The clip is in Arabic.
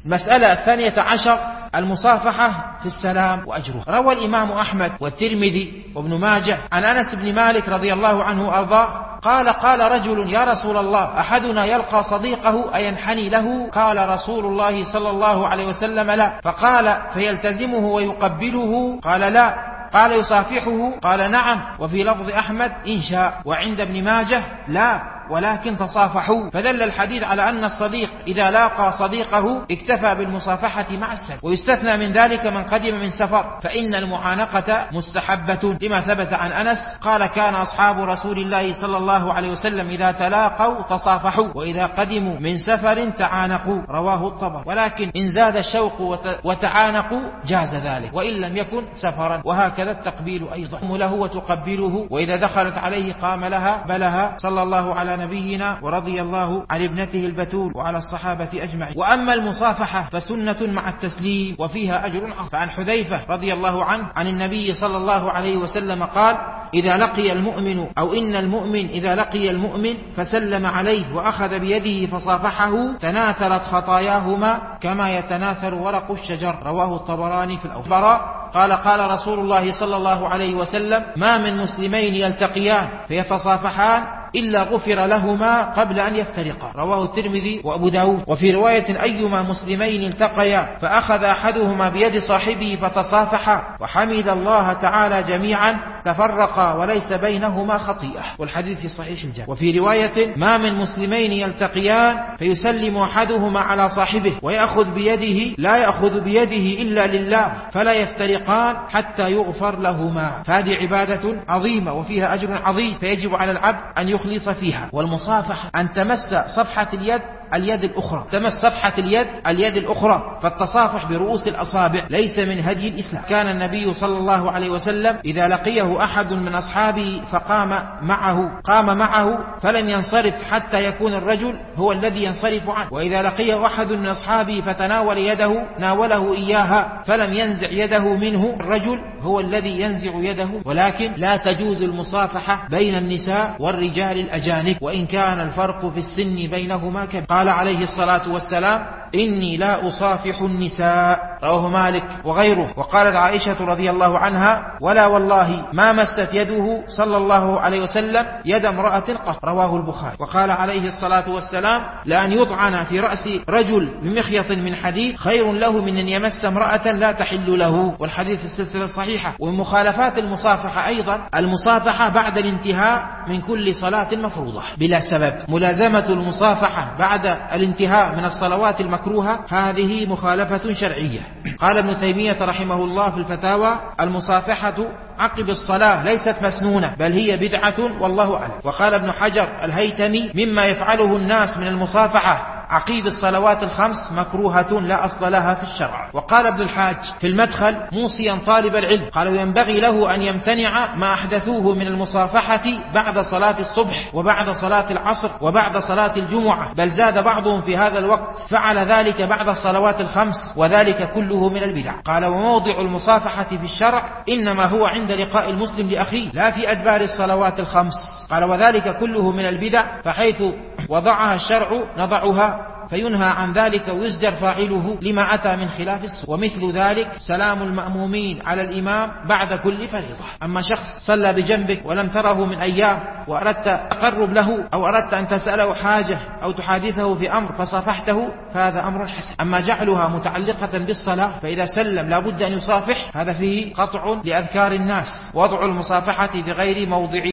المسألة 12 المصافحة في السلام وأجره. روى الإمام أحمد والترمذي وابن ماجه عن أنس بن مالك رضي الله عنه وأرضاه قال رجل: يا رسول الله، أحدنا يلقى صديقه أينحني له؟ قال رسول الله صلى الله عليه وسلم: لا. فقال: فيلتزمه ويقبله؟ قال: لا. قال: يصافحه؟ قال: نعم. وفي لفظ أحمد: إن شاء. وعند ابن ماجه: لا ولكن تصافحوا. فدل الحديث على أن الصديق إذا لاقى صديقه اكتفى بالمصافحة مع السلام، ويستثنى من ذلك من قدم من سفر، فإن المعانقة مستحبة لما ثبت عن أنس قال: كان أصحاب رسول الله صلى الله عليه وسلم إذا تلاقوا تصافحوا، وإذا قدموا من سفر تعانقوا. رواه الطبري. ولكن إن زاد الشوق وتعانقوا جاز ذلك، وإن لم يكن سفرا. وهكذا التقبيل أيضا له وتقبله، وإذا دخلت عليه قام لها بلها، صلى الله على نبينا ورضي الله عن ابنته البتول وعلى الصحابة أجمعين. وأما المصافحة فسنة مع التسليم وفيها أجر عظيم. فعن حذيفة رضي الله عنه عن النبي صلى الله عليه وسلم قال: إذا لقي المؤمن أو إن المؤمن إذا لقي المؤمن فسلم عليه وأخذ بيده فصافحه تناثرت خطاياهما كما يتناثر ورق الشجر. رواه الطبراني في الأخبار. قال رسول الله صلى الله عليه وسلم: ما من مسلمين يلتقيان فيتصافحان إلا غفر لهما قبل أن يفترقا. رواه الترمذي وأبو داود. وفي رواية: أيما مسلمين التقيا فأخذ أحدهما بيد صاحبه فتصافحا وحمد الله تعالى جميعا تفرقا وليس بينهما خطيئة. والحديث في صحيح الجامع. وفي رواية: ما من مسلمين يلتقيان فيسلم أحدهما على صاحبه ويأخذ بيده لا يأخذ بيده إلا لله فلا يفترقان حتى يغفر لهما. فهذه عبادة عظيمة وفيها أجر عظيم، فيجب على العبد أن يخلص فيها. والمصافحة أن تمس صفحة اليد الأخرى، تمس صفحة اليد الأخرى، فالتصافح برؤوس الأصابع ليس من هدي الإسلام. كان النبي صلى الله عليه وسلم إذا لقيه أحد من أصحابه قام معه فلم ينصرف حتى يكون الرجل هو الذي ينصرف عنه، وإذا لقيه أحد من أصحابه فتناول يده ناوله إياها فلم ينزع يده منه، الرجل هو الذي ينزع يده. ولكن لا تجوز المصافحة بين النساء والرجال الأجانب، وإن كان الفرق في السن بينهما كبير. قال عليه الصلاة والسلام: إني لا أصافح النساء. رواه مالك وغيره. وقالت عائشة رضي الله عنها: ولا والله ما مست يده صلى الله عليه وسلم يد امرأة قط. رواه البخاري. وقال عليه الصلاة والسلام: لأن يطعن في رأس رجل بمخيط من حديد خير له من أن يمس امرأة لا تحل له. والحديث في السلسلة الصحيحة. ومن مخالفات المصافحة أيضا المصافحة بعد الانتهاء من كل صلاة مفروضة بلا سبب. ملازمة المصافحة بعد الانتهاء من الصلوات المكروهة هذه مخالفة شرعية. قال ابن تيمية رحمه الله في الفتاوى: المصافحة عقب الصلاة ليست مسنونة بل هي بدعة والله أعلم. وقال ابن حجر الهيتمي: مما يفعله الناس من المصافحة عقيب الصلوات الخمس مكروهة لا أصل لها في الشرع. وقال ابن الحاج في المدخل موصيا طالب العلم قال: ينبغي له أن يمتنع ما أحدثوه من المصافحة بعد صلاة الصبح وبعد صلاة العصر وبعد صلاة الجمعة، بل زاد بعضهم في هذا الوقت فعل ذلك بعد الصلوات الخمس، وذلك كله من البدع. قال: وموضع المصافحة في الشرع إنما هو عند لقاء المسلم لأخيه لا في أدبار الصلوات الخمس. قال: وذلك كله من البدع، فحيث وضعها الشرع نضعها، فينهى عن ذلك ويزجر فاعله لما أتى من خلاف السنة. ومثل ذلك سلام المأمومين على الإمام بعد كل فريضة. أما شخص صلى بجنبك ولم تره من أيام وأردت تقرب له أو أردت أن تسأله حاجة أو تحادثه في أمر فصافحته فهذا أمر حسن. أما جعلها متعلقة بالصلاة فإذا سلم لا بد أن يصافح، هذا فيه قطع لأذكار الناس. وضع المصافحة بغير موضع